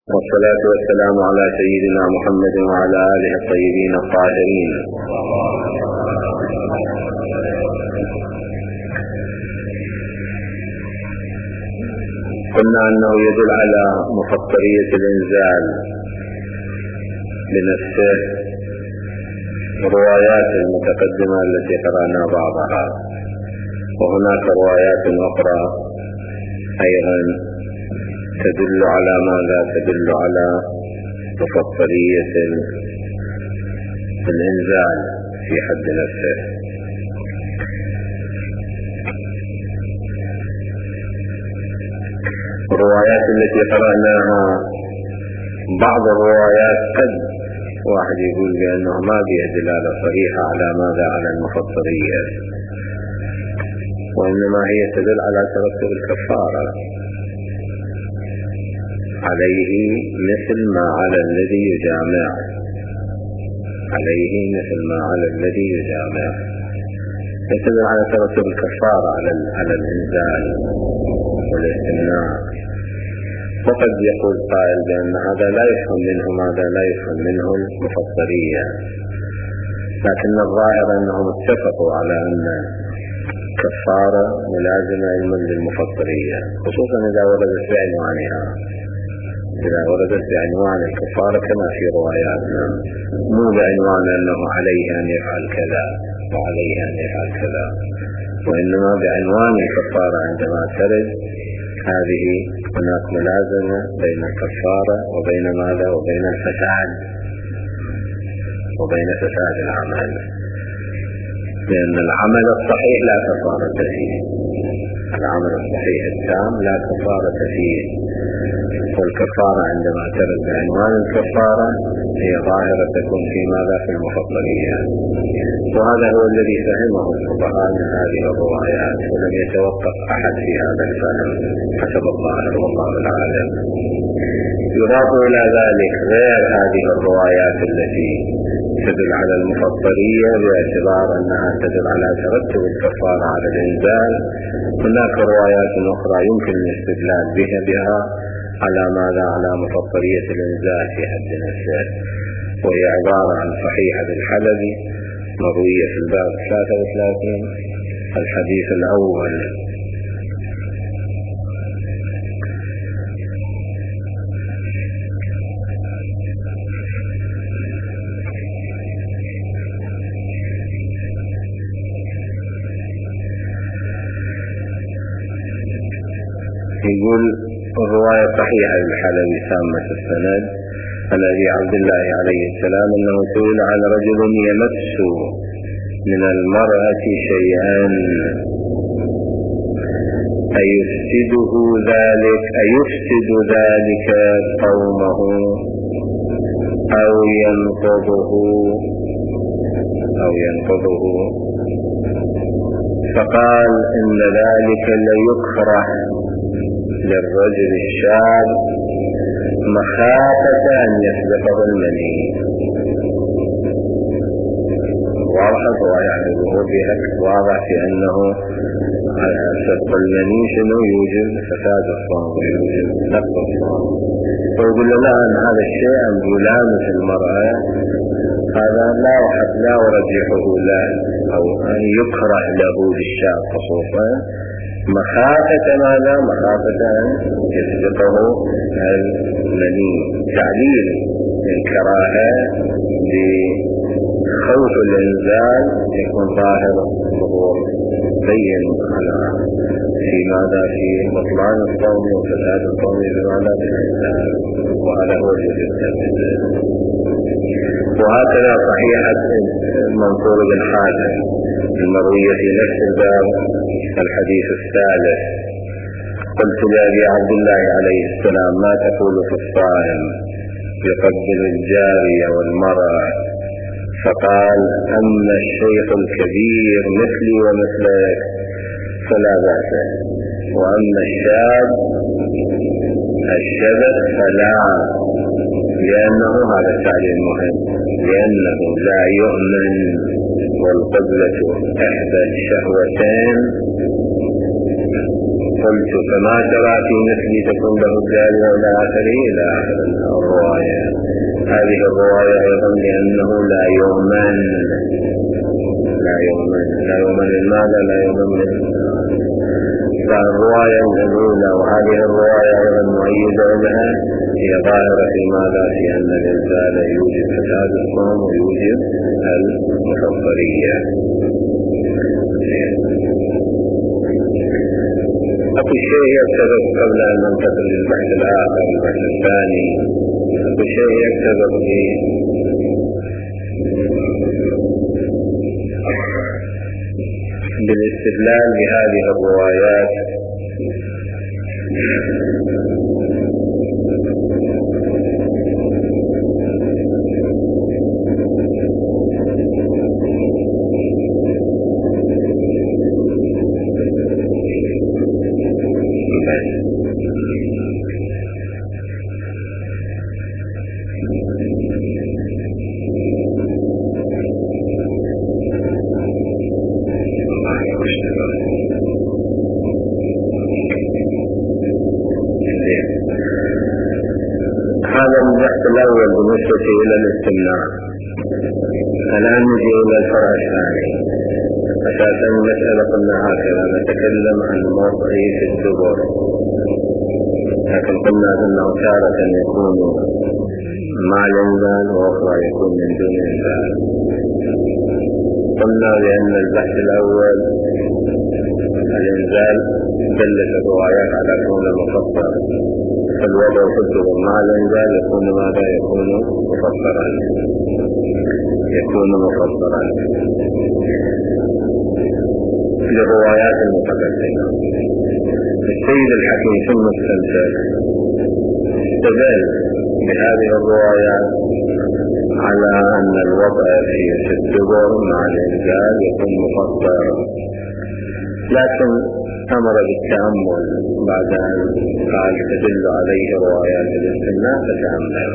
والصلاة والسلام على سيدنا محمد وعلى آله الطيبين الطاهرين. قلنا أنه يدل على مفطرية الإنزال بنفسه الروايات المتقدمة التي قرأنا بعضها، وهناك روايات أخرى أيضا تدل على ماذا؟ تدل على مفطرية الإنزال في حد نفسه. الروايات التي قرأناها بعض الروايات قد واحد يقول بأنه ما فيها دلالة صريحة على ماذا؟ على المفطرية، وإنما هي تدل على ترتب الكفارة عليه مثل ما على الذي يجامع، عليه مثل ما على الذي يجامع، تدل على ترتب الكفارة على الإنزال والاستمناع. وقد يقول قائل بأن هذا لا يفهم منه ماذا؟ لا يفهم منه المفطرية، لكن الظاهر أنهم اتفقوا على أن كفارة ملازمة علما للمفطرية، خصوصا إذا وردت بعنوانها، إذا وردت بعنوان الكفارة كما في رواياتنا، مو بعنوان أنه عليه أن يفعل كذا وعليه أن يفعل كذا، وإنما بعنوان الكفارة. عندما ترد هذه هناك ملازمة بين الكفارة وبين ماذا؟ وبين الفساد، وبين فساد العمل، لأن العمل الصحيح لا كفارة فيه، العمل الصحيح التام لا كفارة فيه، والكفارة عندما ترد بعنوان الكفارة هي ظاهرة تكون في ماذا؟ في المفطرية. وهذا هو الذي فهمه الفقهاء من هذه الروايات، ولم يتوقف أحد في هذا الفهم حسب الظاهر والله العالم. يضاف إلى ذلك غير هذه الروايات التي تدل على المفطرية باعتبار أنها تدل على ترتب الكفارة على الإنزال، هناك روايات أخرى يمكن الاستدلال بها على ماذا؟ على مفطرية الإنزال في حد نفسه، وهي عبارة عن صحيحة الحلبي مروية في الباب 33 الحديث الأول. يقول الرواية صحيحة للحلبي تامة السند عن أبي عبد الله عليه السلام أنه سئل عن رجل يمس من المرأة شيئا أيفسد ذلك قومه أو ينقضه، فقال إن ذلك ليكره للرجل الشاب مخافة أن يسبقه المني. واضح يعني واضح في أنه سبق المني شنو يوجد؟ فساد الصوم ويوجد نقض الصوم. ويقول له أن هذا الشيء أن يلامس المرأة هذا لا أرجحه له، أو أن يكره له للشاب خصوصا مخافة ماذا؟ مخافة أن يسبقه المني، تعليل الكراهة بخوف الإنزال يكون ظاهر ظهور بين في ماذا؟ في بطلان الصوم وفساد الصوم بماذا؟ بالإنزال، وهذا هو الذي يستفيد. وهكذا صحيحة منصور بن حاتم المروية في نفس الباب الحديث الثالث. قلت لأبي عبد الله عليه السلام ما تقول في الصائم يقبل الجارية والمرأة؟ فقال أما الشيخ الكبير مثلي ومثلك فلا بأس، وأما الشاب الشبث فلا، لأنه هذا التعليم مهم، لأنه لا يؤمن، والقبلة إحدى الشهوتين قلت فما ترى في مثل تكون له الجارية إلى آخره إلى آخر الرواية. هذه الرواية أيضا لأنه لا يؤمن المال لا يؤمن فالرواية الأولى وهذه الرواية أيضا مؤيدة لها هي ظاهرة في ماذا؟ في أن الإنزال يوجد فساد الصوم ويوجد المفطرية. أكو شيء يكتبه قبل أن ننتقل للبحث الآخر البحث الثاني. أكو شيء يكتبه بالاستدلال بهذه الروايات هذا البحث الأول بالنسبة إلى الاستمناء. الآن نجي إلى الفرع الثاني. أساسا المسألة قلنا هكذا نتكلم عن موضعه في الدبر، لكن قلنا أنه تارة يكون مع الإنزال وأخرى يكون من دون إنزال. قلنا بأن البحث الأول الإنزال دلت الروايات على كون المفطر، فالوضع في الدبر مع الإنزال يكون ماذا؟ يكون مفطرا للروايات المتقدمة. السيد الحكيم في المستنتج استدل بهذه الروايات على أن الوضع في الدبر مع الإنزال يكون مفطر، لكن أمر بالتأمل بعد أن قال تدل عليه روايات الاستمناء فتأمل.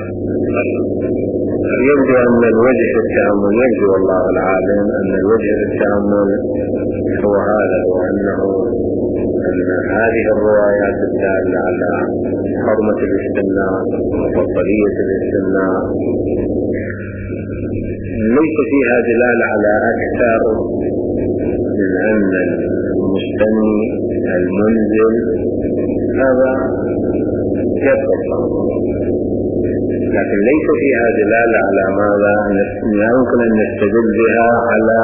يبدو أن الوجه التأمل يبدو والله العالم أن الوجه التأمل هو هذا، وأنه أن هذه الروايات الدالة على حرمة الاستمناء ومفضلية الاستمناء ليس فيها دلالة على أكثر من أن المستمي المنزل هذا يبقى، لكن ليس فيها دلالة على ماذا لا يمكن أن نستدل بها على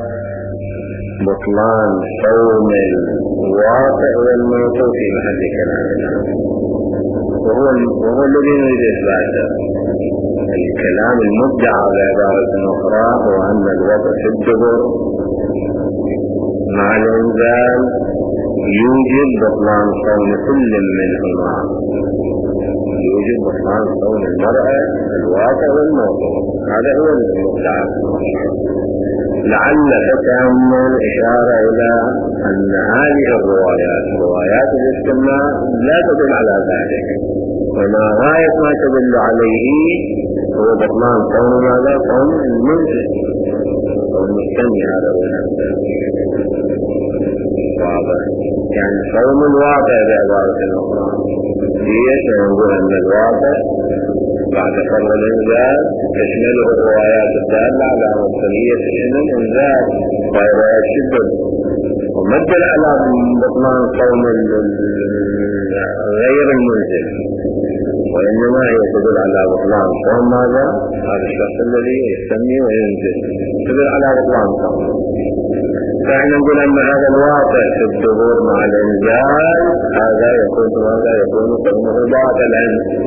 بطلان صوم الواقع والموقوف في محل كلامنا، وهو الذي نريد إثباته. الكلام المدعى بعبارة أخرى هو أن الوضع في الدبر مع الإنزال يوجد بطلان صوم كل منهما، يوجد بطلان صوم المرأة الواقع والموقوف، هذا هو المدعى. لعل تتأمل إشارة إلى أن هذه روايات الاستمناء لا تدل على ذلك، وما غاية ما تدل عليه هو بطلان صوم ماذا؟ صوم المنزل والمستمي. هذا هو واضح، يعني صوم الواقع بعبارة أخرى. ليش نقول أن الواقع بعد فرض الإنزال تشمله الروايات الدالة على مفضلية الإنزال وروايات شدة، وما تدل على بطلان صوم غير المنزل، وإنما هي تدل على بطلان صوم ماذا؟ هذا الشخص الذي يستمي وينزل تدل على بطلان صوم. فإحنا نقول أن هذا الواقع في الدبر مع الإنزال هذا يكون ماذا؟ يكون صومه باطلا،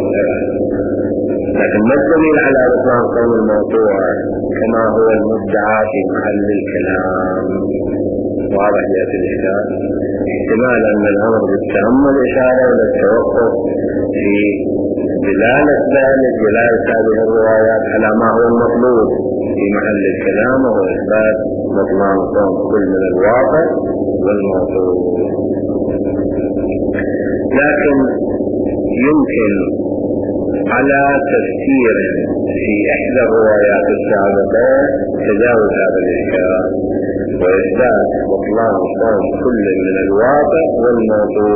لكن ما الدليل على بطلان صوم الموضوع كما هو المدعى في محل الكلام. واضح يأتي الإشكال. احتمال أن الأمر بالتأمل إشارة إلى التوقف في دلالة هذه الروايات على ما هو المطلوب في محل الكلام، وهو إثبات بطلان صوم كل من الواقع والموضوع. لكن يمكن على تفسير في إحدى الروايات السابقة تجاوز هذا الإشكال وإثبات بطلان صوم كل من الواقع والموضوع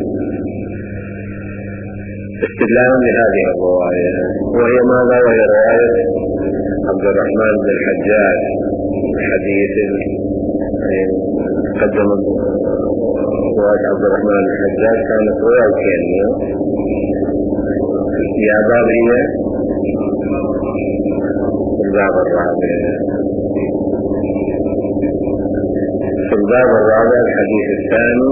استدلالا بهذه الرواية، وهي ماذا؟ وهي رواية عبد الرحمن بن الحجاج الحديث قدم رواية عبد الرحمن بن الحجاج كانت رواية كاملة يا باب هي الباب الرابع. في الباب الرابع الحديث الثاني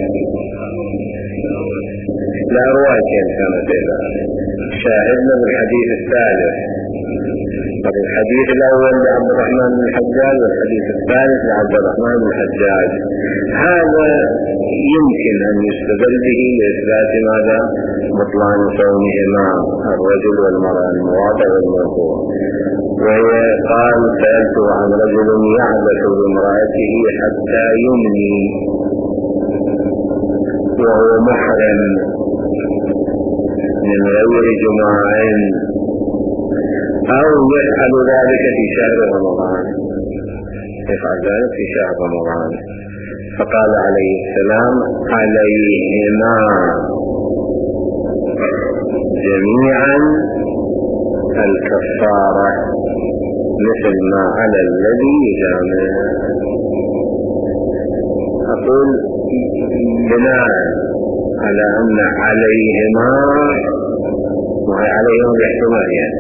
لا روايتين كانت إذا شاهدنا بالحديث الثالث، الحديث الأول لعبد الرحمن بن الحجاج والحديث الثالث لعبد الرحمن بن الحجاج. هذا يمكن أن يستدل به لإثبات ماذا؟ بطلان صومهما الرجل والمرأة المواضع والموضوع. وهي قال سألته عن رجل يعبث بامرأته حتى يمني وهو محرم من غير جماع أو يفعل ذلك في شهر رمضان، يفعل ذلك في شهر رمضان. فقال عليه السلام عليهما جميعا الكفارة مثل ما على الذي يجامع. أقول بناء على أن عليهما وهي عليهم الاحتمال يعني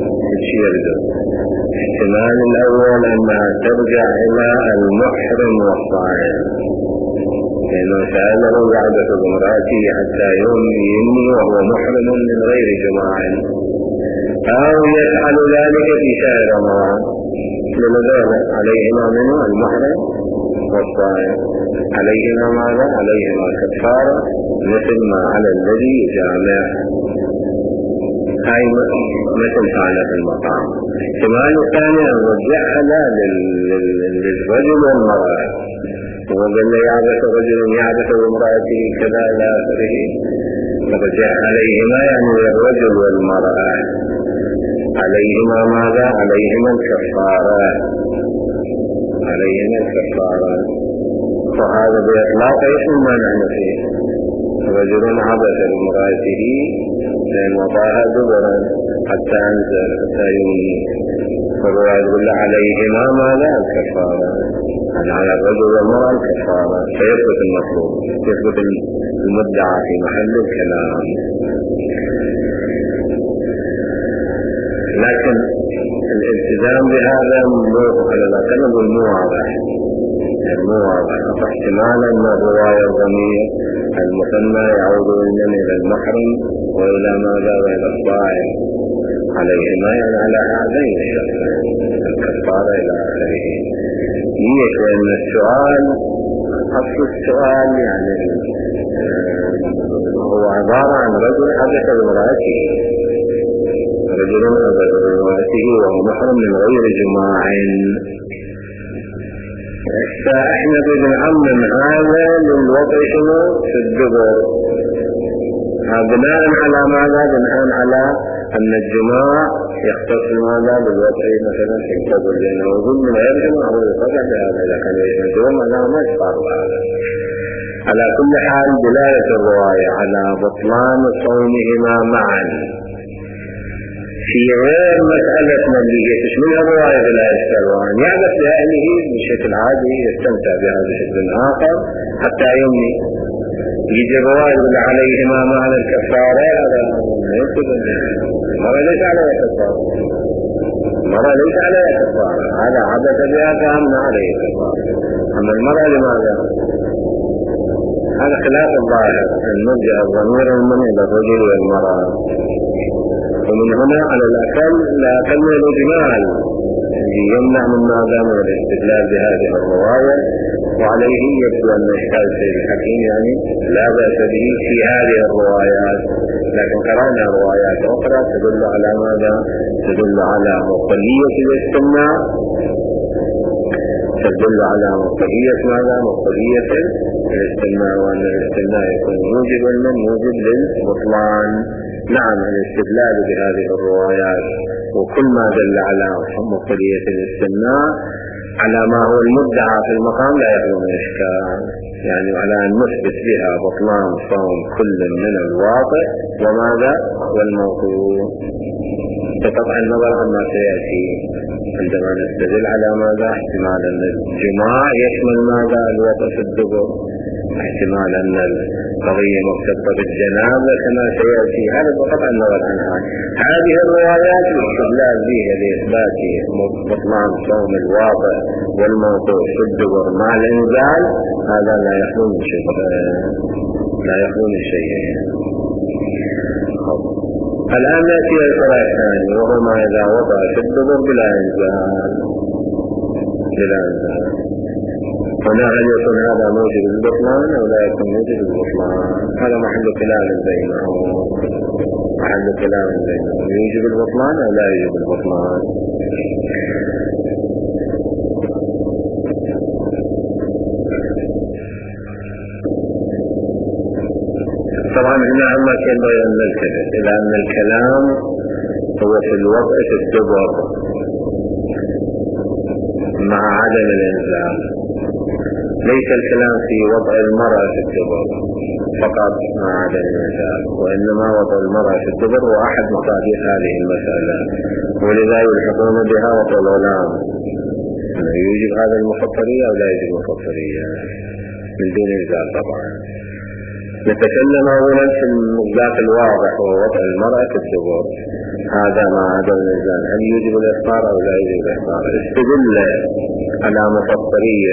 احتمال الأول أنها ترجع إلى المحرم والصائم، لأنه سأله يعبث بامرأته حتى يمني وهو محرم من غير جماع أو يفعل ذلك في شهر رمضان، لذلك عليهما منه المحرم والصائم. عليهما ماذا؟ عليهما كفارة مثل ما على الذي يجامع، هاي مثل حالة المقام. احتمال الثاني أن رجعها للرجل والمرأة، وقال يعبث رجل يعبث بامرأته كذا إلى آخره، فرجع عليهما يعني الرجل والمرأة عليهما ماذا؟ عليهما الكفارة، عليهما الكفارة. فهذا بإطلاق اسم ما نحن فيه، رجل عبث بامرأته لأن وضعها دبرا حتى أنزل حتى يمني، فالرواية يقول عليهما ماذا؟ الكفارة، يعني على الرجل والمرأة الكفارة، فيثبت المطلوب، يثبت المدعى في محل الكلام. لكن الالتزام بهذا على الأقل مو واضح، مو واضح. احتمال أن الرواية الضمير المثنى يعود إلى المحرم وإلى ماذا؟ وإلى الصائم. عليهما يعني على هذين الشخصين الكفارة إلى آخره. لأن السؤال أصل السؤال يعني هو عبارة عن رجل حدث بامرأته، رجل حدث بامرأته وهو محرم من غير جماع. فإحنا بنعمم هذا للوضع شنو في الدبر، بناء على ماذا؟ بناء على أن الجماع يختص ماذا؟ بالوضع مثلا في الدبر، لأنه يقول من غير جماع هو يطبع بهذا، لكن الجماع معناه ما يشفع بهذا. على كل حال دلالة الرواية على بطلان صومهما معا في غير مسألة مبلية تشملها الرواية بلا يستلوان، يعبث بأهله بشكل عادي يستمتع بهذا بشكل آخر حتى يمني، يجي الرواية بلا عليهما معنى الكفارة، هذا يكتب المرأة ليس عليها كفارة، المرأة ليس عليها كفارة، هذا عبث بها فهمنا عليه كفارة. أما المرأة لماذا؟ هذا خلاف الظاهر أن نرجع الضمير من إلى الرجل والمرأة، ومن هنا على الأقل لا أقل من الإجمال الذي يمنع من ماذا؟ من الاستدلال بهذه الرواية. وعليه يبدو أن إشكال سيد الحكيم يعني لا بأس به في هذه الروايات، لكن قرأنا روايات أخرى تدل على ماذا؟ تدل على مقلية الاستماع تدل على مقتضية ماذا؟ مقتضية الاستثناء، وأن الاستثناء يكون موجب موجب للبطلان. نعم، الاستدلال بهذه الروايات وكل ما دل على مقتضية الاستثناء على ما هو المدعى في المقام لا يخلو من إشكال، يعني على أن نثبت بها بطلان صوم كل من الواقع وماذا؟ والموضوع، بقطع النظر عما سيأتي عندما نستدل على ماذا؟ احتمال أن الجماع يشمل ماذا؟ الوضع في الدبر، احتمال أن القضية مرتبطة بالجنابة كما سيأتي، هذا بقطع النظر عنها. هذه الروايات الاستدلال بها لإثبات بطلان صوم الواقع والموضوع في الدبر مع الإنزال، هذا لا يخلو من شيء، لا يخلو من شيء. الآن نأتي إلى الفرع الثاني، وهو ما إذا وضع في الدبر بلا إنزال. هنا هل يكون هذا موجب البطلان أو لا يكون موجب البطلان؟ هذا محل كلام بينهم، يوجب البطلان أو لا يوجب البطلان؟ طبعا هنا عما كان بيان نلتفت إلى أن الكلام هو في الوضع في الدبر مع عدم الإنزال، ليس الكلام في وضع المرأة في الدبر فقط مع عدم الإنزال، وإنما وضع المرأة في الدبر هو أحد مصادر هذه المسألة، ولذا يلحقون بها وضع الغلام. يوجب هذا المفطرية أو لا يوجب المفطرية من دون إنزال. طبعا نتكلم أولا في المصداق الواضح وهو وضع المرأة في الدبر، هذا مع عدم الإنزال هل يوجب الإفطار أو لا يوجب الإفطار؟ استدل على مفطرية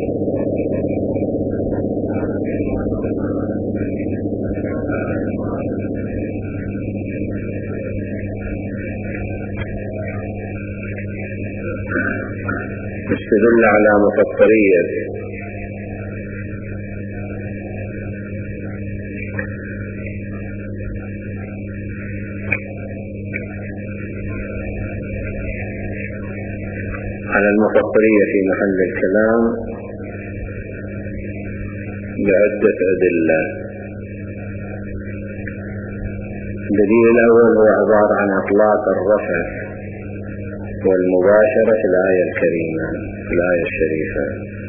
على المفطرية في محل الكلام بعدة أدلة. الدليل الأول هو عبارة عن إطلاق الرفث والمباشرة في الآية الكريمة، في الآية الشريفة: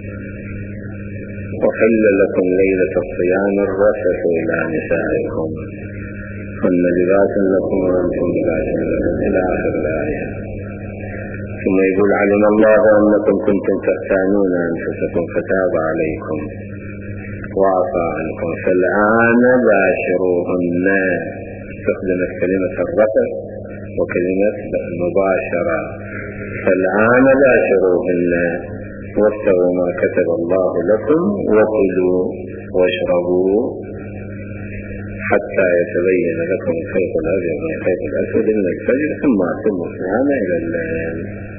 وحل لكم ليلة الصيام الرفث إلى نسائكم هن لباس لكم وأنتم لباس لهم، إلى آخر الآية. ثم يقول: علم الله أنكم كنتم تختانون أنفسكم فتاب عليكم وعفى عنكم فالآن باشروهن. استخدمت كلمة الرفث وكلمة المباشرة. فالآن باشروهن وابتغوا ما كتب الله لكم وكلوا واشربوا حتى يتبين لكم الخيط الأبيض من الخيط الأسود من الفجر ثم أتموا الصيام إلى الليل.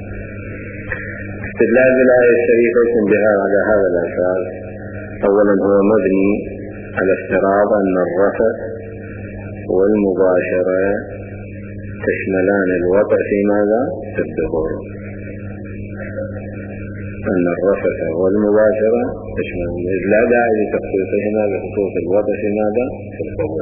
استدلال بالآية الشريفة بها على هذا الأساس: أولا هو مبني على افتراض أن الرفث والمباشرة تشملان الوضع في ماذا؟ في الدبر. أن الرفث والمباشرة تشمل، إذ لا داعي لتخصيصهما بخصوص الوضع في ماذا؟ في الدبر.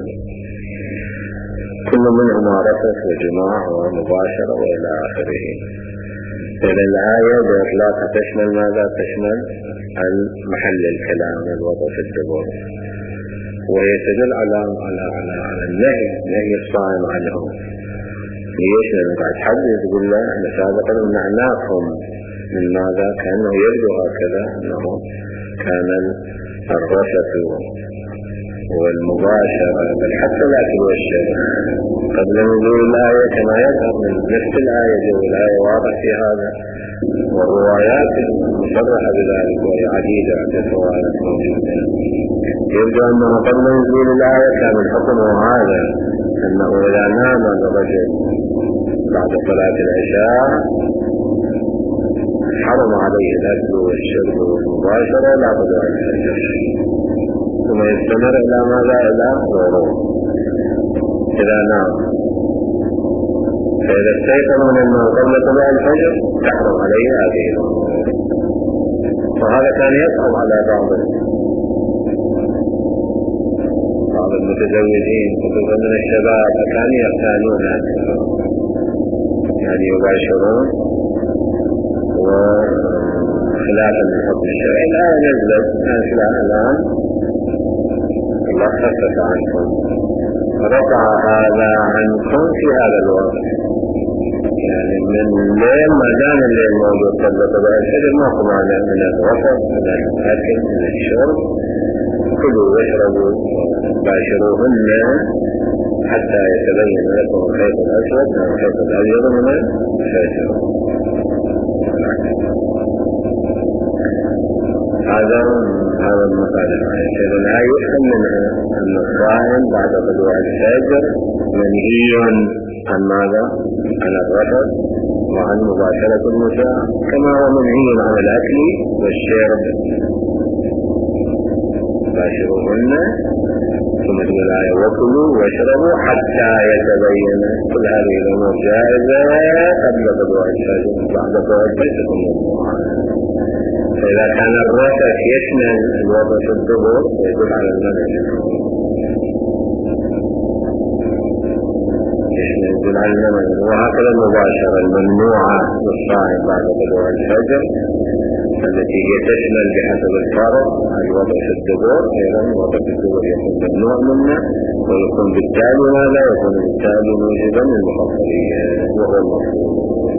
كل منهما رفث وجماع ومباشرة وإلى آخره. إذن الآية بإطلاقها تشمل ماذا؟ تشمل المحل الكلام الوضع في الدبر، وهي تدل على النهي الصائم عنه. ليش؟ لأنه قاعد حد يقول له أنا سابقا منعناكم من ماذا؟ كأنه يبدو هكذا أنه كان الرفث والمباشرة بل حتى الأكل والشرب قبل نزول الآية كما يظهر من نفس الآية. جو الآية واضح في هذا، والروايات مصرحة بذلك وهي عديدة عدة روايات موجودة. يبدو أنه قبل نزول الآية كان الحكم هذا، أنه إذا نام الرجل بعد صلاة العشاء حرم عليه الأكل والشرب والمباشرة لا بد أن يفجر، ثم يستمر إلى ماذا؟ إلى الغروب إذا نام. فإذا استيقظ من النوم قبل طلوع الفجر تحرم عليه هذه الأمور. وهذا كان يصعب على بعض المتزوجين خصوصا من الشباب، فكانوا يختانون أكثر، يعني يباشرون وخلافا للحكم الشرعي. الآن نزلت الآن الله خفف عنكم رفع هذا عنكم في هذا الوقت، يعني من الليل ما دام الليل موجود قبل طلوع الفجر ماكو مانع من الوسط، من الأكل، من الشرب، كلوا واشربوا باشروهن حتى يتبين لكم الخيط الأسود من الخيط الأبيض من الفجر. هذا المثال. إذن يفهم منها أن الصائم بعد طلوع الفجر منهي عن ماذا؟ عن الرفث وعن مباشرة النساء، كما هو منهي عن الأكل والشرب. باشروهن ثم تقول الآية وكلوا واشربوا حتى يتبين. كل هذه الأمور جائزة قبل طلوع الفجر، بعد طلوع الفجر فإذا كان الرفث يشمل الوضع في الدبر يدل على المنع، يدل على المنع. وهكذا المباشرة الممنوعة للصائم بعد طلوع الفجر التي هي تشمل بحسب الفرض الوضع في الدبر، أيضا الوضع في الدبر يكون ممنوع منه، ويكون بالتالي ماذا؟ يكون بالتالي موجبا للمفضلية وهو المفروض.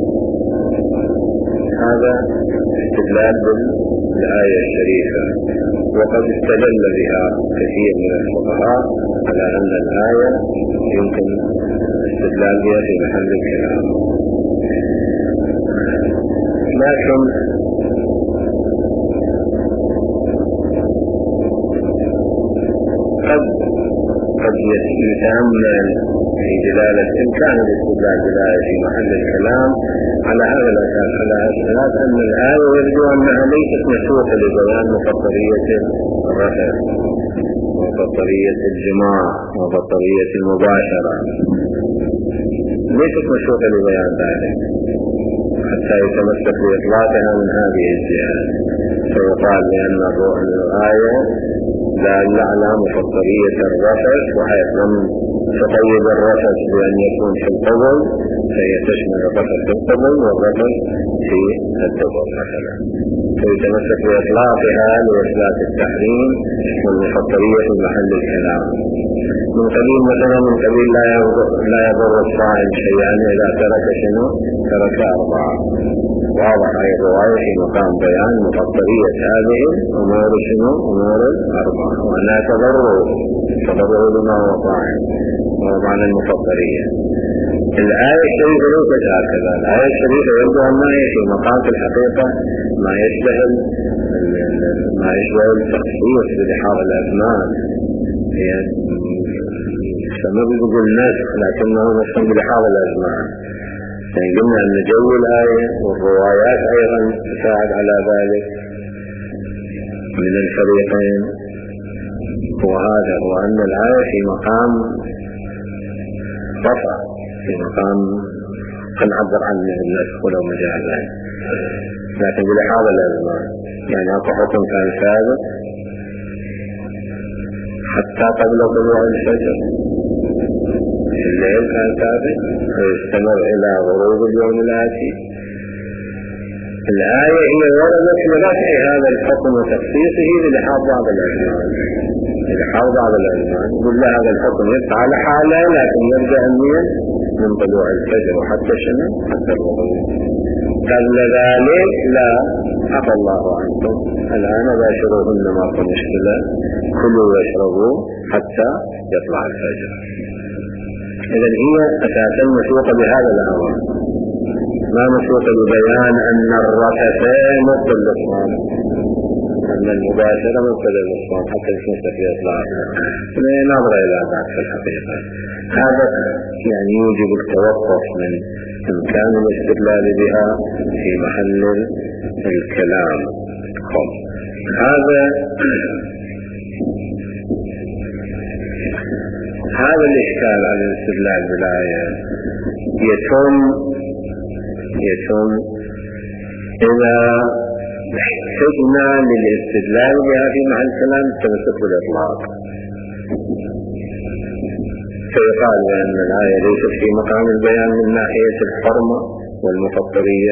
هذا استدلال بالآية الشريفة، وقد استدل بها كثير من الفقهاء على أن الآية يمكن استدلال بها في محل الكلام. لكن قد يتأمل في دلالة إمكان الاستدلال بالآية في محل الكلام على هذا الأساس، أن الآية يبدو أنها ليست مسوقة لبيان مفضلية الرفث ومفضلية الجماع ومفضلية المباشرة، ليست مسوقة لبيان ذلك حتى يتمسك بإطلاقها من هذه الجهة. فيقال بأن الآية دالة على مفضلية الرفث، وحيث لم تقيد الرفث بأن يكون في القبل فهي تشمل الرفث في القبل والرفث في الدبر مثلا، فيتمسك بإطلاقها لإثبات التحريم والمفضلية في محل الكلام. من قبيل مثلا من قبيل لا يضر الصائم شيئا إذا ترك شنو؟ ترك 4. واضح هذه الرواية في مقام بيان مفضلية هذه الأمور شنو؟ أمور 4، وأنها تضرر بما هو صائم، وهو معنى المفضلية. الآية الشريفة ليست هكذا. الآية الشريفة يبدو أنها في مقام الحقيقة ما يشبه التخصيص بلحاظ الأزمان، هي ما بيقول النسخ لكنه نسخ بلحاظ الأزمان. يعني قلنا أن جو الآية والروايات أيضا تساعد على ذلك من الفريقين، وهذا هو أن الآية في مقام رفع، في مقام نعبر عنه النسخ ولو مجازا، لكن بلحاظ الأزمان. يعني أكو حكم كان ثابت حتى قبل طلوع الفجر، الليل كان ثابت ويستمر إلى غروب اليوم الآتي. الآية هي وردت لرفع هذا الحكم وتخصيصه بلحاظ بعض الأزمان، يقول هذا الحكم يبقى على حاله لكن يرجع من طلوع الفجر وحتى شنو؟ حتى الغروب. قبل ذلك لا، عفى الله عنكم، الآن باشروهن ما في مشكلة، كلوا واشربوا حتى يطلع الفجر. إذن هي أساسا مسوقة بهذا الأمر، ما مسوقة ببيان أن الرفث مبطل للصوم، أن المباشرة مبطل للصوم حتى يشمس في إطلاق نظرة إلى ذلك في الحقيقة. هذا يعني يوجب التوقف من إمكان الاستدلال بها في محل الكلام. هذا الإشكال على الاستدلال بالآية يتم إذا حجنا للاستدلال بها في محل الكلام التمسك بالإطلاق، فيقال بأن الآية ليست في مقام البيان من ناحية الحرمة والمفطرية،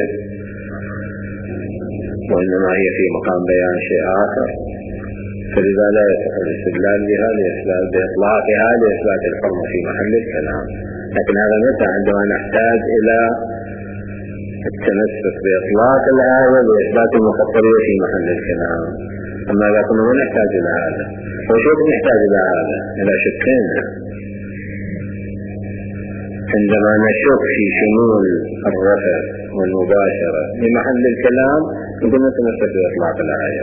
وإنما هي في مقام بيان شيء آخر، فلذا لا يصح الاستدلال بها بإطلاقها لإثبات الحرمة في محل الكلام. لكن هذا متى؟ عندما نحتاج إلى التمسك بإطلاق الآية لإثبات المفطرية في محل الكلام. أما إذا كنا ما نحتاج إلى هذا، وشوف نحتاج إلى هذا إلى شكين. عندما نشك في شمول الرفع والمباشرة في محل الكلام نقول نتمسك بإطلاق الآية،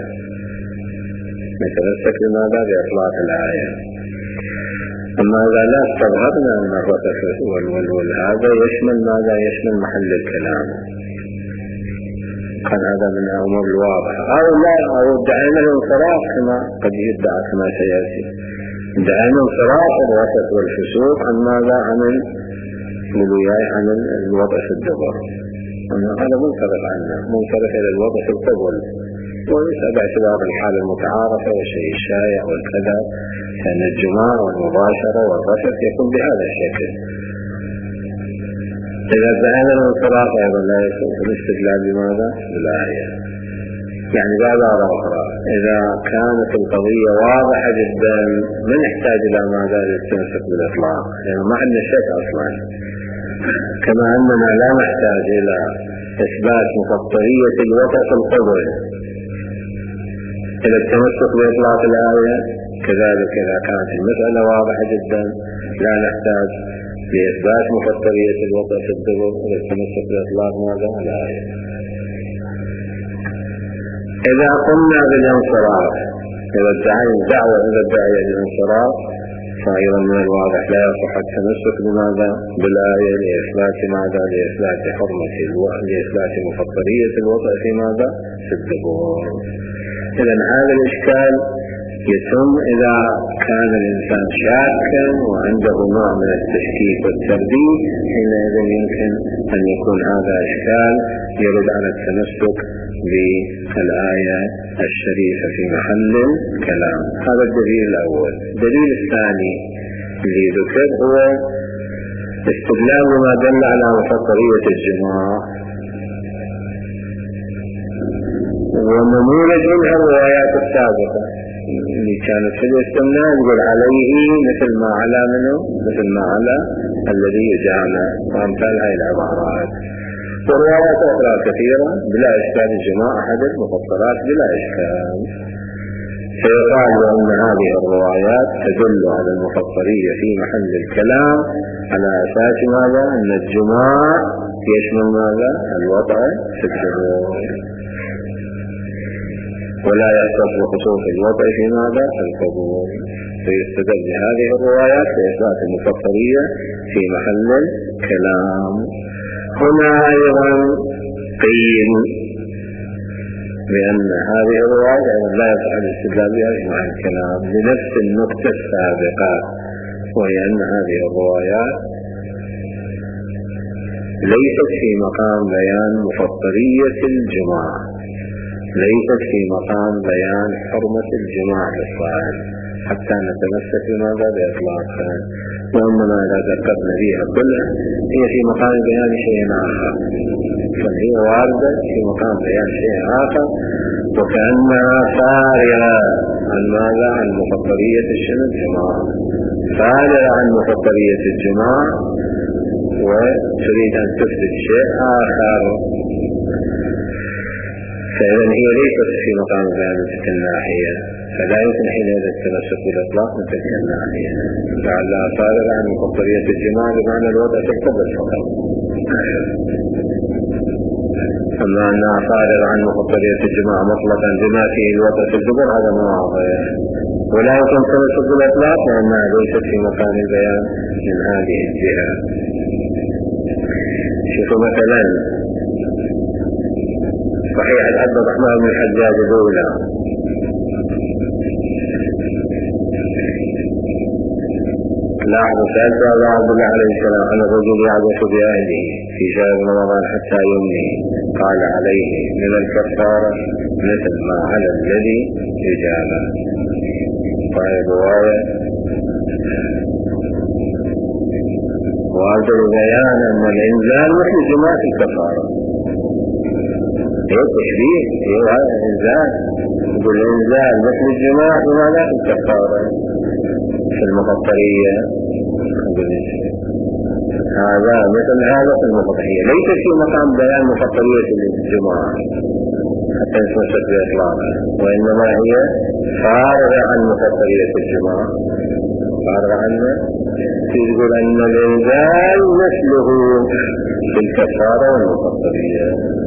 نتمسك لماذا؟ بإطلاق الآية. أما إذا لا استظهرنا أن الرفع هذا يشمل ماذا؟ يشمل محل الكلام، كان هذا من الأمور الواضحة. أو لا، أو ادعينا الانصراف كما قد يدعى كما سيأتي، ادعينا انصراف الرفع والفسوق عن ماذا؟ عن الوضع في الدبر. أما هذا منصرف عنه، منصرف إلى الوضع في القبل، وليس باعتبار الحالة المتعارفة والشيء الشائع والكذا، لأن الجماع والمباشرة والرفق يكون بهذا الشكل. إذا ادعينا الانصراف أيضا لا يكون في الاستدلال بماذا؟ بالآية. يعني بعبارة أخرى، إذا كانت القضية واضحة جدا ما نحتاج إلى ماذا؟ للتمسك بالإطلاق، لأنه ما عندنا شك أصلا. كما أننا لا نحتاج إلى إثبات مفطرية الوضع في القبل إلى التمسك بإطلاق الآية، كذلك إذا كانت المسألة واضحة جدا لا نحتاج لإثبات مفطرية الوضع في الدبر إلى التمسك بإطلاق ماذا؟ الآية. إذا قمنا بالانصراف، إذا ادعينا دعوة إلى الداعية للانصراف، فأيضا من الواضح لا يصح التمسك بماذا؟ بالآية لإثبات ماذا؟ لإثبات حرمة لإثبات مفطرية الوضع في ماذا؟ في الدبر. إذن هذا الإشكال يتم إذا كان الإنسان شاكا وعنده نوع من التشكيك والترديد، حينئذ يمكن أن يكون هذا إشكال يرد على التمسك بالآية الشريفة في محل الكلام. هذا الدليل الأول. الدليل الثاني اللي ذكر هو استدلال ما دل على مفطرية الجماع، ونموذج منها الروايات السابقة اللي كانت في الاستمناء نقول عليه مثل ما على منه مثل ما على الذي يجامع وأمثال هاي العبارات. وروايات أخرى كثيرة بلا إشكال الجماع أحد المفطرات بلا إشكال. فيقال أن هذه الروايات تدل على المفطرية في محل الكلام على أساس ماذا؟ أن الجماع يشمل ماذا؟ الوضع في الدبر، ولا يختص بخصوص الوضع في ماذا؟ في القبول. فيستدل بهذه الروايات لإثبات المفطرية في محل الكلام. هنا أيضا قيل بأن هذه الروايات لا يصح الاستدلال بها في محل الكلام لنفس النقطة السابقة، وهي أن هذه الروايات ليست في مقام بيان مفطرية الجماع، ليست في مقام بيان حرمة الجماع للصائم حتى نتمسك بماذا؟ بإطلاقها. وإنما إذا ذكرنا فيها كلها هي في مقام بيان شيء آخر، فهي واردة في مقام بيان شيء آخر، وكأنها فارغة عن ماذا؟ عن مفطرية الجماع، فارغة عن مفطرية الجماع وتريد أن تثبت شيء آخر. فإذا هي ليست في مقام بيان تلك الناحية، فلا يمكن حينئذ التمسك بالإطلاق من تلك الناحية، لعلها صادرة عن مفطرية الجماع بمعنى الوضع في القبل فقط. أما أنها صادرة عن مفطرية الجماع مطلقا بما فيه الوضع في الدبر هذا واضح، ولا يمكن التمسك بالإطلاق لأنها ليست في مقام البيان من هذه الجهة. شوفوا مثلا صحيح عبد الرحمن بن الحجاج الأولى لاحظ سألت أبا عبد الله عليه السلام عن الرجل يعبث بأهله في شهر رمضان حتى يمني، قال عليه من الكفارة مثل ما على الذي يجامع. قال رواية وأفضل بيان أن الإنزال مثل جماع الكفارة. تشبيه هذا الإنزال، يقول الإنزال مثل الجماع بمعنى الكفارة في المفطرية، هذا مثل هذا في المفطرية، ليس في مقام بيان مفطرية الجماع حتى يتمسك بإطلاقها، وإنما هي فارغة عن مفطرية الجماع، فارغة عنه. يقول أن الإنزال مثله في الكفارة والمفطرية.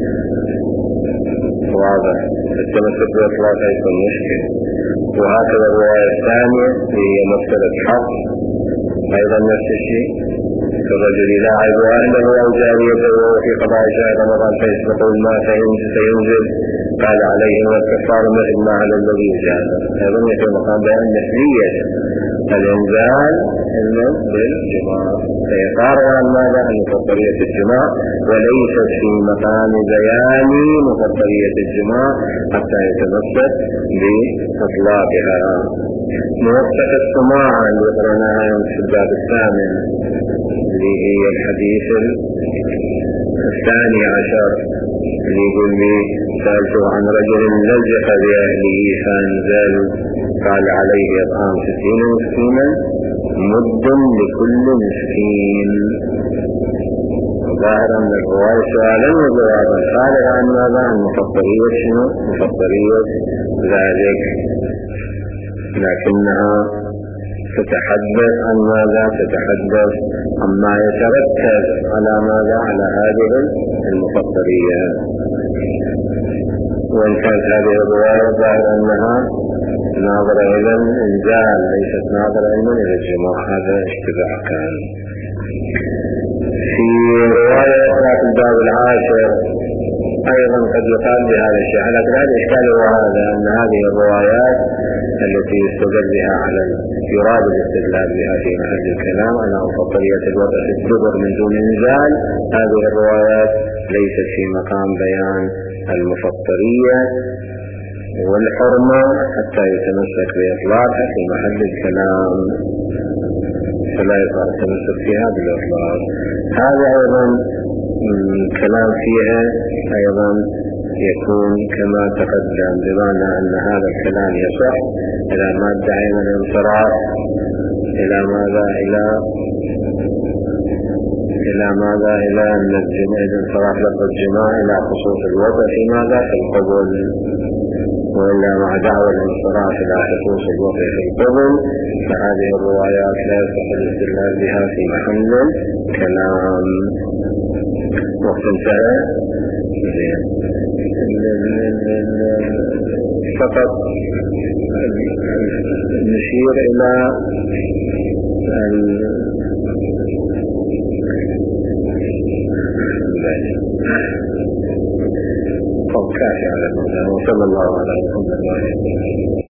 واضح التمسك بإطلاقها يكون مشكل. وهكذا الرواية الثانية هي مسألة حق أيضا نفس الشيء، كالرجل يلاعب أهله أو جاريته وهو في قضاء شهر رمضان فيسبق الماء فينزل، قال عليه والكفارة مثل ما على الذي يجامع. أيضا يكون مقام بيان مثلية الإنزال بالجماع، فيقارن عن ماذا؟ عن مفطرية الجماع، وليست في مقام بيان مفطرية الجماع حتى يتمسك بإطلاقها. موثق السماع اللي قرأناها في الباب الثامن اللي هي الحديث الثاني عشر، اللي يقول لي سألته عن رجل لزق بأهله فانزل، قال عليه إطعام 60 مسكينا مد لكل مسكين. ظاهرا من الرواية سؤالا وجوابا، قال عن ماذا؟ عن مفطرية شنو؟ مفطرية ذلك، لكنها تتحدث عن ماذا؟ تتحدث عما يترتب على ماذا؟ على هذه المفطرية. وإن كانت هذه الرواية ظاهر أنها ناظرة إلى الإنزال ليست ناظرة إلى الجماع، هذا اشتباه كان. في رواية في الباب العاشر أيضا قد يقال بهذا الشيء، لكن هذا الإشكال هو هذا، أن هذه الروايات التي يستدل بها على يراد الاستدلال بها في محل الكلام أنها مفطرية الوضع في الدبر من دون إنزال، هذه الروايات ليست في مقام بيان المفطرية والحرمة حتى يتمسك بإطلاقها في محل الكلام، فلا يصار التمسك فيها بالإطلاق. هذا أيضا كلام فيها أيضا يكون كما تقدم، بمعنى أن هذا الكلام يصح إلى ما ادعي من الانصراف إلى ماذا؟ إلى ماذا؟ إلى أن الانصراف لفظ الجماع إلى خصوص الوضع في ماذا؟ في القبل، وإلا مع دعوة الانصراف إلى خصوص الوضع في القبل، فهذه الروايات لا يصح الاستدلال بها في محل كلام. وقت انتهى. فقط نشير إلى كافي على الموضوع. وصلى الله على محمد وعلى آله.